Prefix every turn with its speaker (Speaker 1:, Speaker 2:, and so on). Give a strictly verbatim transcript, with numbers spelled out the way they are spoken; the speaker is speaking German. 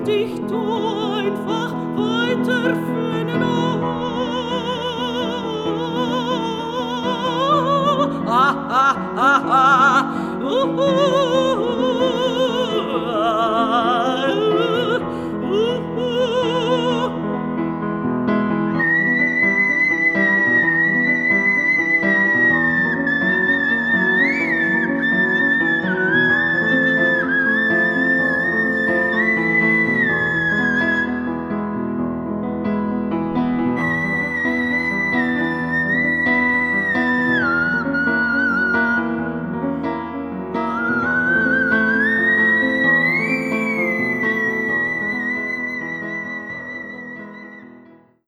Speaker 1: dich du einfach weiterführen. Ah, ah, ah, ah, ah, uh, uh.